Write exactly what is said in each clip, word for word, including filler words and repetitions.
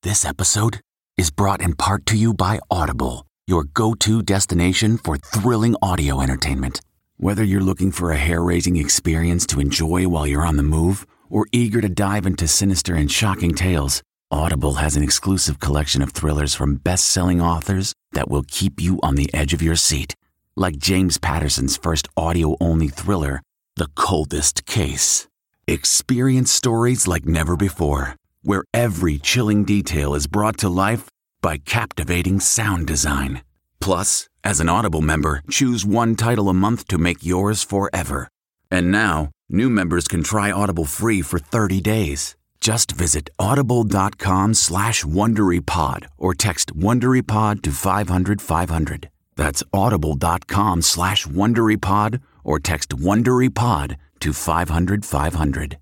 This episode is brought in part to you by Audible, your go-to destination for thrilling audio entertainment. Whether you're looking for a hair-raising experience to enjoy while you're on the move or eager to dive into sinister and shocking tales, Audible has an exclusive collection of thrillers from best-selling authors that will keep you on the edge of your seat. Like James Patterson's first audio-only thriller, The Coldest Case. Experience stories like never before, where every chilling detail is brought to life by captivating sound design. Plus, as an Audible member, choose one title a month to make yours forever. And now, new members can try Audible free for thirty days. Just visit audible.com slash WonderyPod or text WonderyPod to five hundred five hundred. That's audible.com slash WonderyPod or text WonderyPod to five hundred five hundred.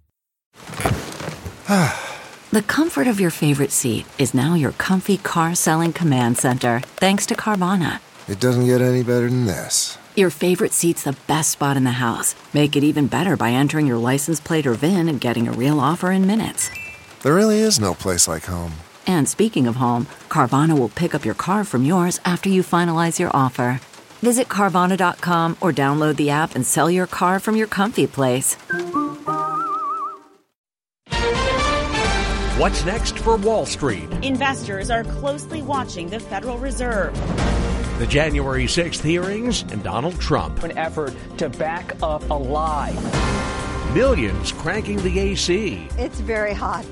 The comfort of your favorite seat is now your comfy car-selling command center, thanks to Carvana. It doesn't get any better than this. Your favorite seat's the best spot in the house. Make it even better by entering your license plate or V I N and getting a real offer in minutes. There really is no place like home. And speaking of home, Carvana will pick up your car from yours after you finalize your offer. Visit Carvana dot com or download the app and sell your car from your comfy place. What's next for Wall Street? Investors are closely watching the Federal Reserve. The January sixth hearings and Donald Trump. An effort to back up a lie. Millions cranking the A C. It's very hot.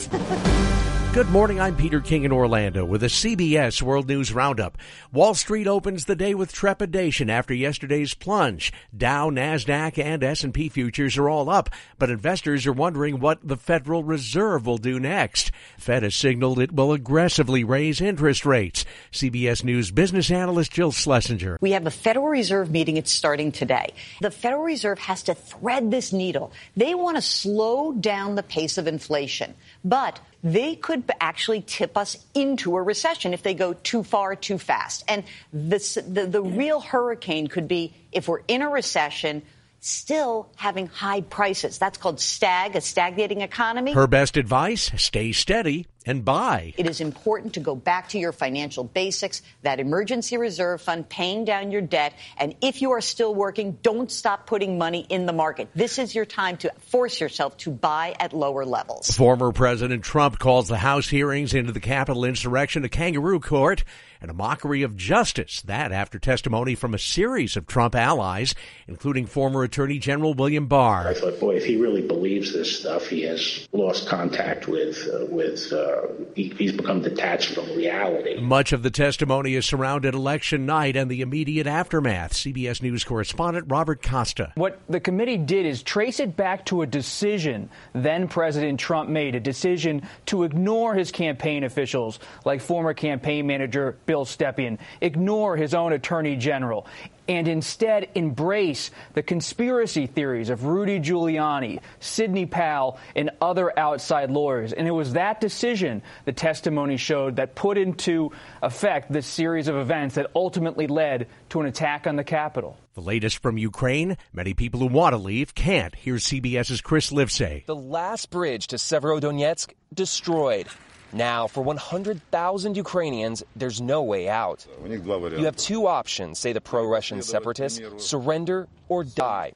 Good morning, I'm Peter King in Orlando with a C B S World News Roundup. Wall Street opens the day with trepidation after yesterday's plunge. Dow, NASDAQ, and S and P futures are all up, but investors are wondering what the Federal Reserve will do next. Fed has signaled it will aggressively raise interest rates. C B S News business analyst Jill Schlesinger. We have a Federal Reserve meeting. It's starting today. The Federal Reserve has to thread this needle. They want to slow down the pace of inflation, but they could actually tip us into a recession if they go too far, too fast. And this, the, the real hurricane could be if we're in a recession, still having high prices. That's called stag, a stagnating economy. Her best advice, stay steady and buy. It is important to go back to your financial basics, that emergency reserve fund, paying down your debt. And if you are still working, don't stop putting money in the market. This is your time to force yourself to buy at lower levels. Former President Trump calls the House hearings into the Capitol insurrection a kangaroo court and a mockery of justice. That after testimony from a series of Trump allies, including former Attorney General William Barr. I thought, boy, if he really believes this stuff, he has lost contact with, uh, with uh, he, he's become detached from reality. Much of the testimony is surrounded election night and the immediate aftermath. C B S News correspondent Robert Costa. What the committee did is trace it back to a decision then President Trump made, a decision to ignore his campaign officials, like former campaign manager Bill Stepien, ignore his own attorney general, and instead embrace the conspiracy theories of Rudy Giuliani, Sidney Powell, and other outside lawyers. And it was that decision, the testimony showed, that put into effect this series of events that ultimately led to an attack on the Capitol. The latest from Ukraine, many people who want to leave can't. Here's CBS's Chris Livesay. The last bridge to Severodonetsk destroyed. Now, for one hundred thousand Ukrainians, there's no way out. You have two options, say the pro-Russian separatists, surrender or die.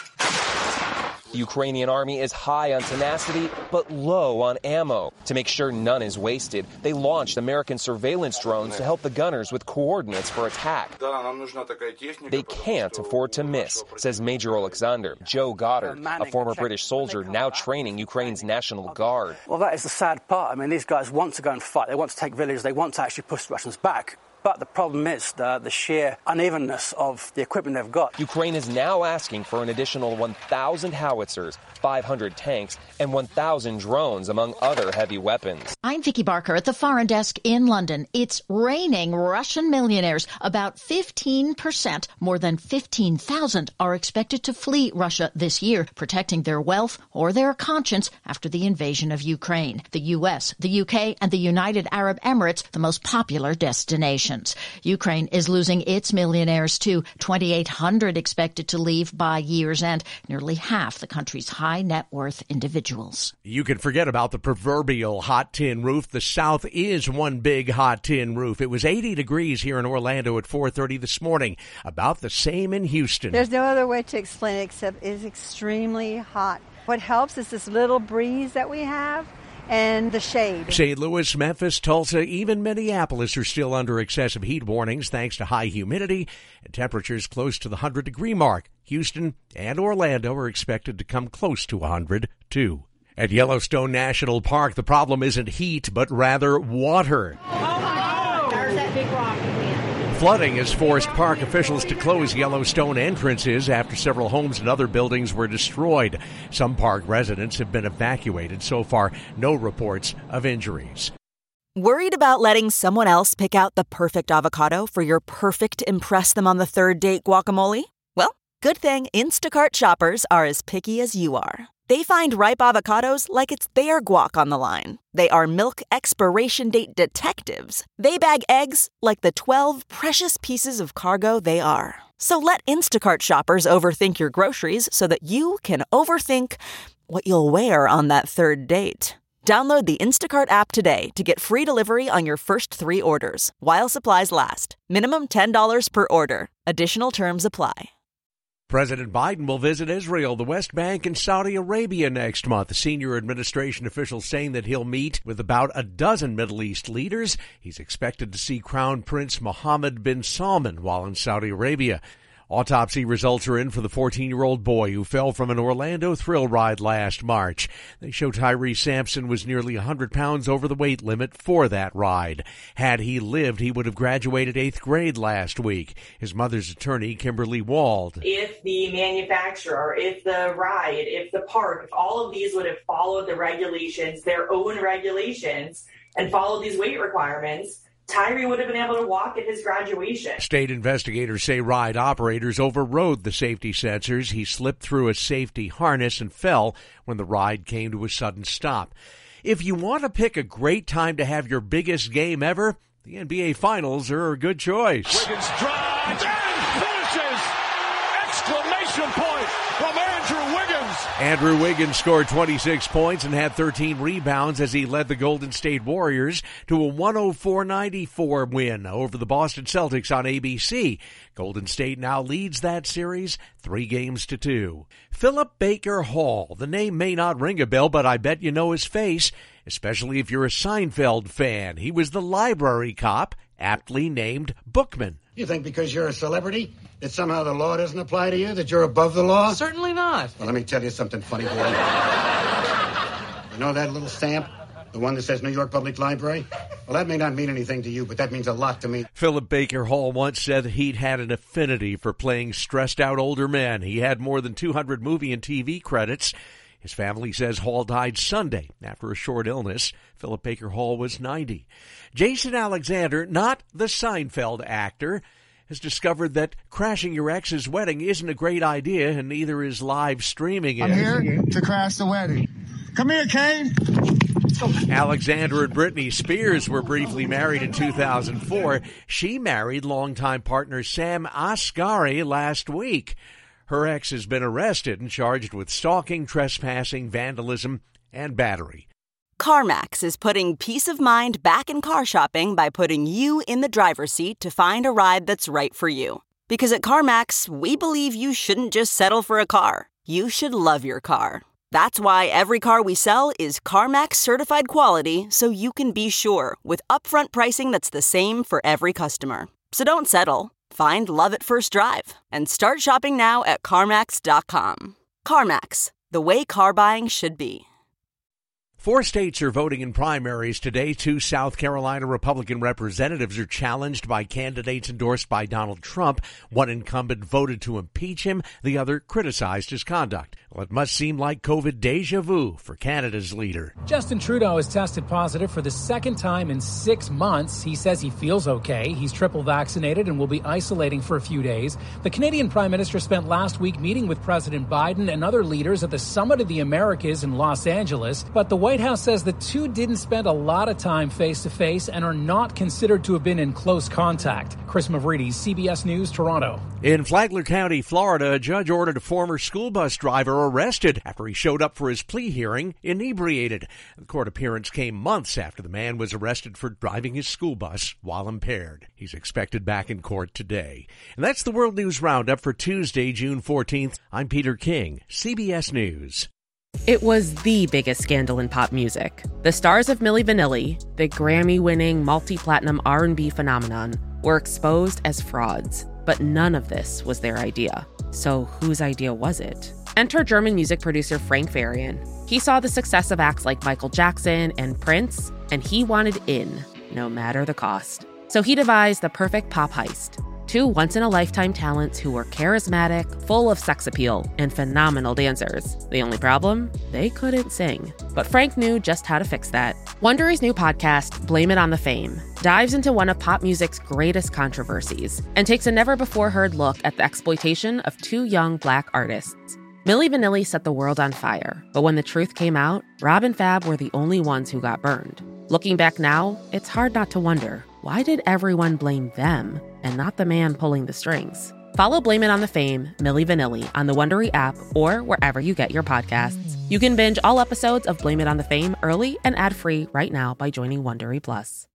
The Ukrainian army is high on tenacity, but low on ammo. To make sure none is wasted, they launched American surveillance drones to help the gunners with coordinates for attack. They can't afford to miss, says Major Alexander. Joe Goddard, a former British soldier now training Ukraine's National Guard. Well, that is the sad part. I mean, these guys want to go and fight. They want to take villages. They want to actually push the Russians back. But the problem is the, the sheer unevenness of the equipment they've got. Ukraine is now asking for an additional one thousand howitzers, five hundred tanks, and one thousand drones, among other heavy weapons. I'm Vicky Barker at the Foreign Desk in London. It's raining Russian millionaires. About fifteen percent, more than fifteen thousand, are expected to flee Russia this year, protecting their wealth or their conscience after the invasion of Ukraine. The U S, the U K, and the United Arab Emirates, the most popular destination. Americans. Ukraine is losing its millionaires too. twenty-eight hundred expected to leave by year's end, nearly half the country's high net worth individuals. You can forget about the proverbial hot tin roof. The South is one big hot tin roof. It was eighty degrees here in Orlando at four thirty this morning, about the same in Houston. There's no other way to explain it except it's extremely hot. What helps is this little breeze that we have and the shade. Saint Louis, Memphis, Tulsa, even Minneapolis are still under excessive heat warnings thanks to high humidity and temperatures close to the one hundred degree mark. Houston and Orlando are expected to come close to one hundred, too. At Yellowstone National Park, the problem isn't heat, but rather water. Oh, my God. There's that big rock again. Flooding has forced park officials to close Yellowstone entrances after several homes and other buildings were destroyed. Some park residents have been evacuated. So far, no reports of injuries. Worried about letting someone else pick out the perfect avocado for your perfect impress them on the third date guacamole? Well, good thing Instacart shoppers are as picky as you are. They find ripe avocados like it's their guac on the line. They are milk expiration date detectives. They bag eggs like the twelve precious pieces of cargo they are. So let Instacart shoppers overthink your groceries so that you can overthink what you'll wear on that third date. Download the Instacart app today to get free delivery on your first three orders, while supplies last. Minimum ten dollars per order. Additional terms apply. President Biden will visit Israel, the West Bank, and Saudi Arabia next month. The senior administration officials saying that he'll meet with about a dozen Middle East leaders. He's expected to see Crown Prince Mohammed bin Salman while in Saudi Arabia. Autopsy results are in for the fourteen-year-old boy who fell from an Orlando thrill ride last March. They show Tyree Sampson was nearly one hundred pounds over the weight limit for that ride. Had he lived, he would have graduated eighth grade last week. His mother's attorney, Kimberly Wald. If the manufacturer, if the ride, if the park, if all of these would have followed the regulations, their own regulations, and followed these weight requirements, Tyree would have been able to walk at his graduation. State investigators say ride operators overrode the safety sensors. He slipped through a safety harness and fell when the ride came to a sudden stop. If you want to pick a great time to have your biggest game ever, the N B A Finals are a good choice. Wiggins drives and finishes! Exclamation point from Andrew Wiggins! Andrew Wiggins scored twenty-six points and had thirteen rebounds as he led the Golden State Warriors to a one oh four ninety-four win over the Boston Celtics on A B C. Golden State now leads that series three games to two. Philip Baker Hall. The name may not ring a bell, but I bet you know his face, especially if you're a Seinfeld fan. He was the library cop, aptly named Bookman. You think because you're a celebrity that somehow the law doesn't apply to you, that you're above the law? Certainly not. Well, let me tell you something funny, boy. You know that little stamp? The one that says New York Public Library? Well, that may not mean anything to you, but that means a lot to me. Philip Baker Hall once said that he'd had an affinity for playing stressed-out older men. He had more than two hundred movie and T V credits. His family says Hall died Sunday after a short illness. Philip Baker Hall was ninety. Jason Alexander, not the Seinfeld actor, has discovered that crashing your ex's wedding isn't a great idea, and neither is live streaming it. I'm here to crash the wedding. Come here, Kane. Alexander and Britney Spears were briefly married in two thousand four. She married longtime partner Sam Asghari last week. Her ex has been arrested and charged with stalking, trespassing, vandalism, and battery. CarMax is putting peace of mind back in car shopping by putting you in the driver's seat to find a ride that's right for you. Because at CarMax, we believe you shouldn't just settle for a car. You should love your car. That's why every car we sell is CarMax certified quality, so you can be sure with upfront pricing that's the same for every customer. So don't settle. Find love at first drive and start shopping now at CarMax dot com. CarMax, the way car buying should be. Four states are voting in primaries today. Two South Carolina Republican representatives are challenged by candidates endorsed by Donald Trump. One incumbent voted to impeach him. The other criticized his conduct. Well, it must seem like COVID deja vu for Canada's leader. Justin Trudeau has tested positive for the second time in six months. He says he feels okay. He's triple vaccinated and will be isolating for a few days. The Canadian Prime Minister spent last week meeting with President Biden and other leaders at the Summit of the Americas in Los Angeles, but the White White House says the two didn't spend a lot of time face-to-face and are not considered to have been in close contact. Chris Mavridis, C B S News, Toronto. In Flagler County, Florida, a judge ordered a former school bus driver arrested after he showed up for his plea hearing inebriated. The court appearance came months after the man was arrested for driving his school bus while impaired. He's expected back in court today. And that's the World News Roundup for Tuesday, June fourteenth. I'm Peter King, C B S News. It was the biggest scandal in pop music. The stars of Milli Vanilli, the Grammy-winning multi-platinum R and B phenomenon, were exposed as frauds. But none of this was their idea. So whose idea was it? Enter German music producer Frank Farian. He saw the success of acts like Michael Jackson and Prince, and he wanted in, no matter the cost. So he devised the perfect pop heist. Two once-in-a-lifetime talents who were charismatic, full of sex appeal, and phenomenal dancers. The only problem? They couldn't sing. But Frank knew just how to fix that. Wondery's new podcast, Blame It on the Fame, dives into one of pop music's greatest controversies and takes a never-before-heard look at the exploitation of two young Black artists. Milli Vanilli set the world on fire, but when the truth came out, Rob and Fab were the only ones who got burned. Looking back now, it's hard not to wonder, why did everyone blame them and not the man pulling the strings? Follow Blame It on the Fame, Milli Vanilli, on the Wondery app or wherever you get your podcasts. You can binge all episodes of Blame It on the Fame early and ad-free right now by joining Wondery Plus.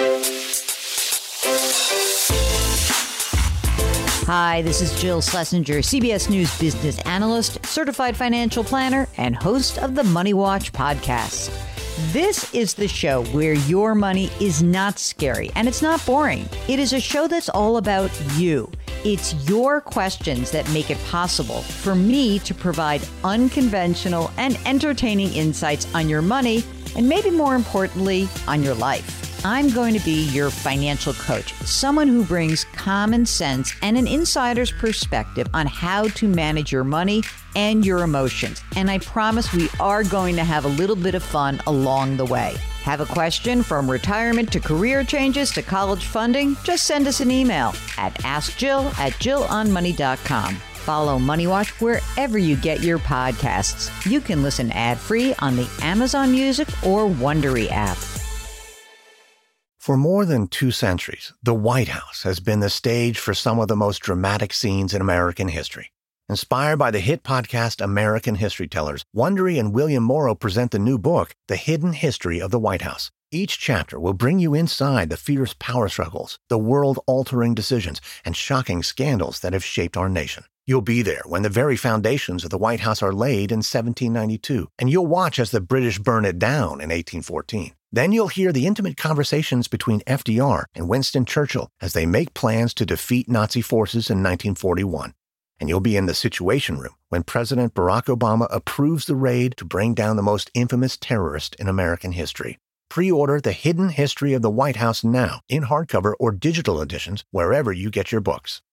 Hi, this is Jill Schlesinger, C B S News business analyst, certified financial planner, and host of the Money Watch podcast. This is the show where your money is not scary and it's not boring. It is a show that's all about you. It's your questions that make it possible for me to provide unconventional and entertaining insights on your money and maybe more importantly, on your life. I'm going to be your financial coach, someone who brings common sense and an insider's perspective on how to manage your money and your emotions. And I promise we are going to have a little bit of fun along the way. Have a question from retirement to career changes to college funding? Just send us an email at ask jill at jill on money dot com. Follow Money Watch wherever you get your podcasts. You can listen ad-free on the Amazon Music or Wondery app. For more than two centuries, the White House has been the stage for some of the most dramatic scenes in American history. Inspired by the hit podcast American History Tellers, Wondery and William Morrow present the new book, The Hidden History of the White House. Each chapter will bring you inside the fierce power struggles, the world-altering decisions, and shocking scandals that have shaped our nation. You'll be there when the very foundations of the White House are laid in seventeen ninety-two, and you'll watch as the British burn it down in eighteen fourteen. Then you'll hear the intimate conversations between F D R and Winston Churchill as they make plans to defeat Nazi forces in nineteen forty-one. And you'll be in the Situation Room when President Barack Obama approves the raid to bring down the most infamous terrorist in American history. Pre-order The Hidden History of the White House now in hardcover or digital editions wherever you get your books.